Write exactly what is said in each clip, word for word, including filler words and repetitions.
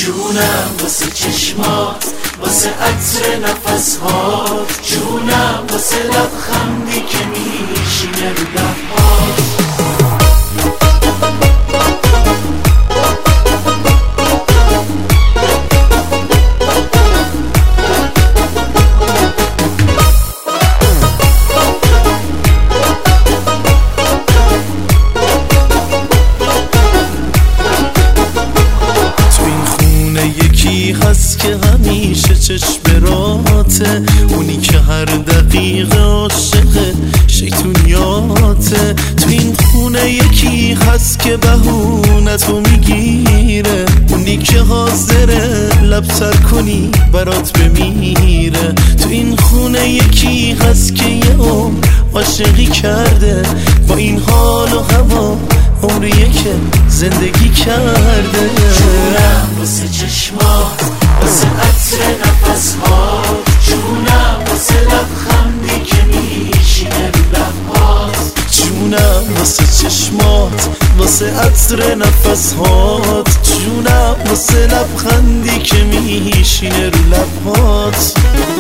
جونم واسه چشمات، واسه عطر نفسهات، جونم واسه لبخندی که میشینه رو لبهات. هست که همیشه چشم راته، اونی که هر دقیقه عاشق شیطونیاته. تو این خونه یکی هست که بهونتو میگیره، اونی که حاضره لب سر کنی برات بمیره. تو این خونه یکی هست که یه عمر عاشقی کرده، با این حال و هوا عمریه که زندگی کرده. جونم واسه چشمات، واسه عطر نفسهات، جونم واسه لبخندی که میشینه رو لبهات. جونم واسه چشمات، واسه عطر نفسهات، جونم واسه لبخندی که میشینه رو لبهات.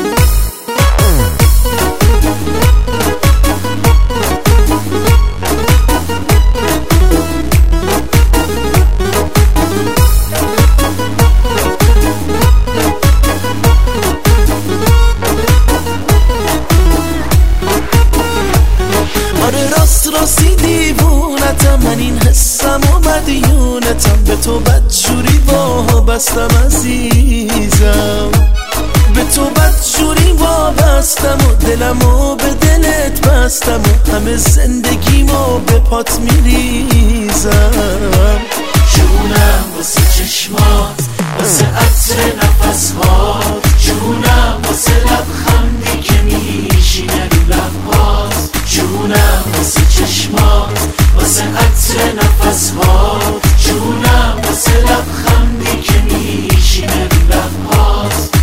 راستی دیوونتم، من این حسم و مدیونتم، به تو بدجوری وابستم عزیزم، به تو بدجوری وابستم و دلمو به دلت بستم و همه زندگیمو به پات میریزم. جونم واسه چشمات، واسه عطر نفسهات، جونم واسه لبخندی که میشینه رو لبهات. جونم واسه چشمات، واسه عطر نفسهات، جونم واسه لبخندی که میشینه رو لبهات.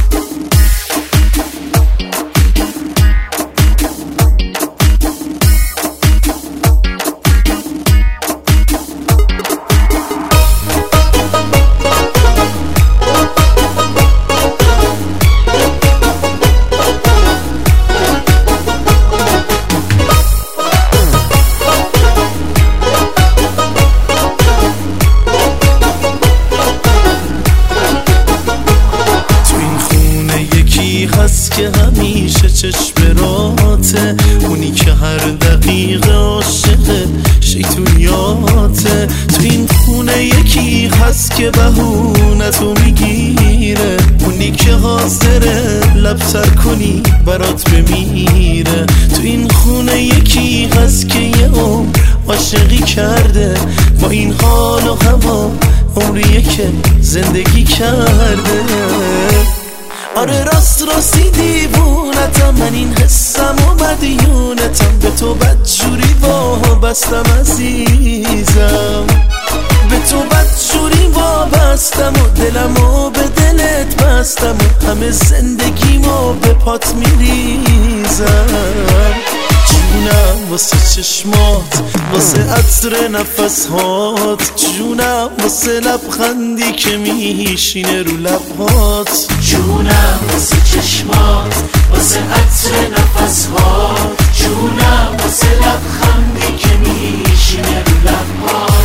هست که همیشه چشم راته، اونی که هر دقیقه عاشق شیطونیاته. تو این خونه یکی هست که بهونتو میگیره، اونی که حاضره لب سر کنی برات بمیره. تو این خونه یکی هست که یه عمر عاشقی کرده، با این حال و هوا عمریه که زندگی کرده. آره راست راستی دیوونتم، من این حسم و مدیونتم، به تو بدجوری وابستم عزیزم، به تو بدجوری وابستم و دلمو به دلت بستم و همه زندگیمو به پات میریزم. جونم واسه چشمات، واسه عطر نفسهات، جونم واسه لبخندی که میشینه رو لبهات. جونم واسه چشمات، واسه عطر نفسهات، جونم واسه لبخندی که میشینه رو لبهات.